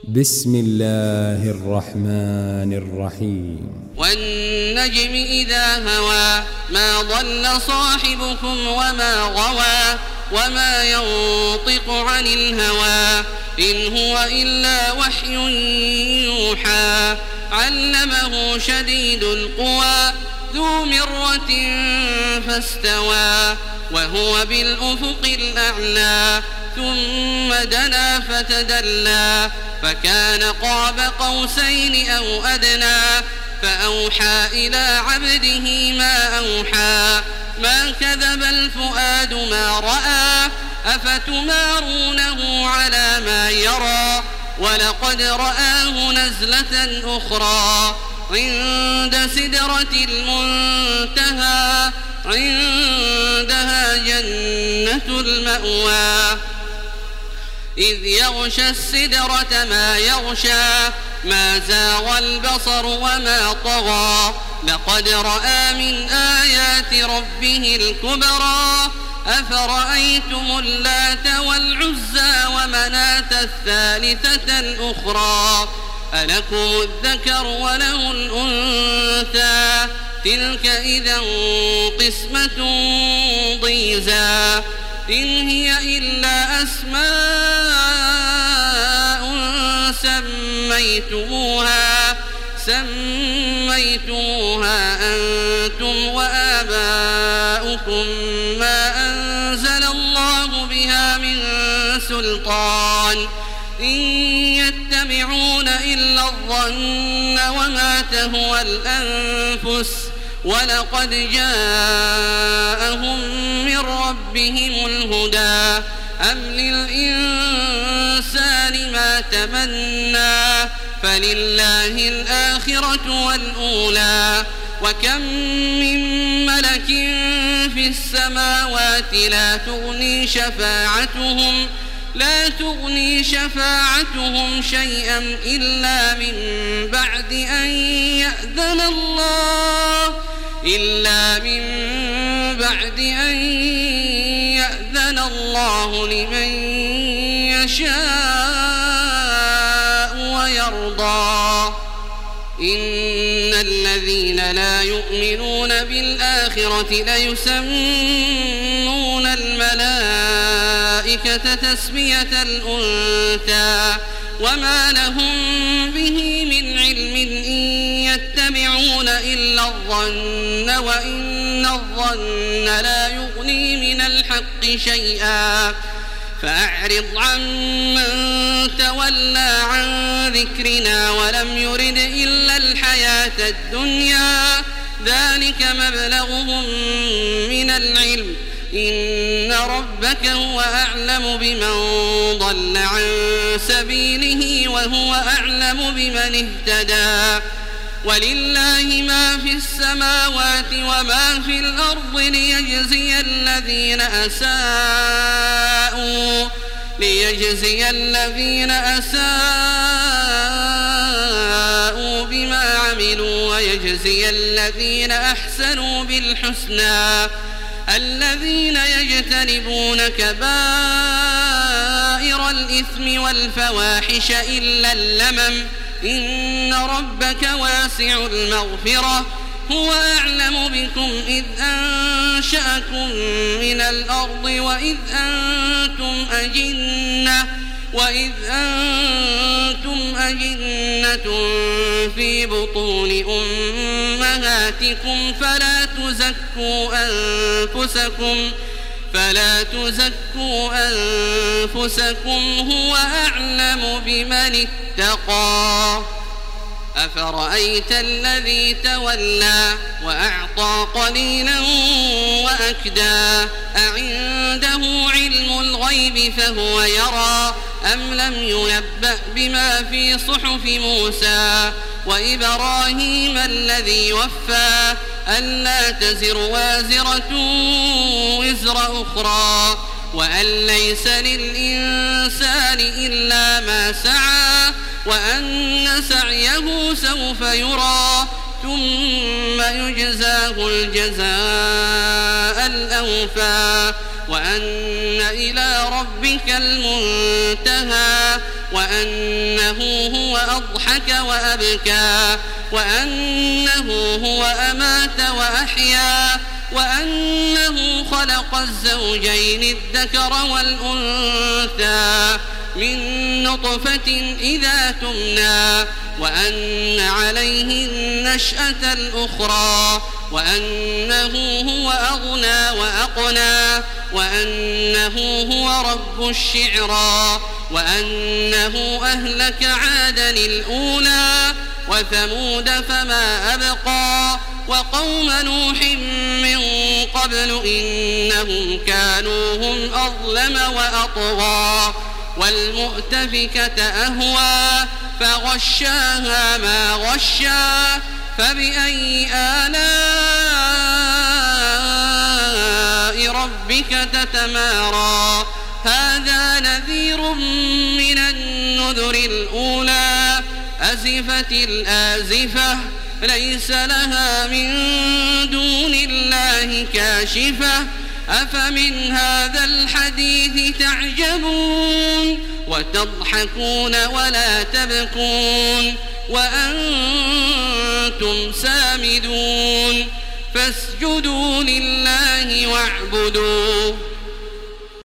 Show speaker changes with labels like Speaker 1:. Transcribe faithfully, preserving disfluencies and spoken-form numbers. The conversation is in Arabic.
Speaker 1: بسم الله الرحمن الرحيم
Speaker 2: والنجم إذا هوى ما ضل صاحبكم وما غوى وما ينطق عن الهوى إن هو إلا وحي يوحى علمه شديد القوى ذو مرة فاستوى وهو بالأفق الأعلى ثم دنا فتدلى فكان قاب قوسين أو أدنى فأوحى إلى عبده ما أوحى ما كذب الفؤاد ما رأى أفتمارونه على ما يرى ولقد رآه نزلة أخرى عند سدرة المنتهى عندها جنة المأوى إذ يغشى السدرة ما يغشى ما زاغ البصر وما طغى لقد رأى من آيات ربه الكبرى أفرأيتم اللات والعزى ومناة الثالثة الأخرى ألكم الذكر وله الأنثى تلك إذا قسمة ضيزى إن هي إلا أسماء سميتموها سميتموها أنتم وآباؤكم ما أنزل الله بها من سلطان إن يتبعون إلا الظن وما تهوى الأنفس ولقد جاءهم من ربهم الهدى أم للإنسان ما تمنى فلله الآخرة والأولى وكم من ملك في السماوات لا تغني شفاعتهم لا تغني شفاعتهم شيئا إلا من بعد أن يأذن الله إلا من بعد أن يأذن الله لمن يشاء ويرضى إن الذين لا يؤمنون بالآخرة ليسمون الملائكة تسمية الأنثى وما لهم به من علم إن يتبعون إلا الظن وإن الظن لا يغني من الحق شيئا فأعرض عمن تولى عن ذكرنا ولم يرد إلا الحياة الدنيا ذلك مبلغهم من العلم إن ربك هو أعلم بمن ضل عن سبيله وهو أعلم بمن اهتدى ولله ما في السماوات وما في الأرض ليجزي الذين أساءوا ليجزي الذين أساءوا بما عملوا ويجزي الذين أحسنوا بالحسنى الذين يجتنبون كبائر الإثم والفواحش إلا اللمم إن ربك واسع المغفرة هو أعلم بكم إذ أنشأكم من الأرض وإذ أنتم أجنة وإذ أنتم أجنة في بطون أمهاتكم فلا تزكوا أنفسكم فلا تزكوا أنفسكم هو أعلم بمن اتقى أفرأيت الذي تولى وأعطى قليلا وأكدى أعنده علم الغيب فهو يرى أم لم ينبأ بما في صحف موسى وإبراهيم الذي وفى ألا تزر وازرة وزر أخرى وأن ليس للإنسان إلا ما سعى وأن سعيه سوف يرى ثم يجزاه الجزاء الأوفى وأن إلى ربك المنتهى وأنه هو أضحك وأبكى وأنه هو أمات وأحيا وأنه خلق الزوجين الذكر والأنثى من نطفة إذا تمنى وأن عليه النشأة الأخرى وأنه هو أغنى وأقنى وأنه هو رب الشعرى وأنه أهلك عادا الأولى وثمود فما أبقى وقوم نوح من قبل إنهم كانوا هم أظلم وأطغى والمؤتفكة أهوى فغشاها ما غشا فبأي آلاء ربك تتمارى هذا نذير من النذر الأولى أزفت الآزفة ليس لها من دون الله كاشفة أفمن هذا الحديث تعجبون وتضحكون ولا تبكون وأنتم سامدون فاسجدوا لله واعبدوا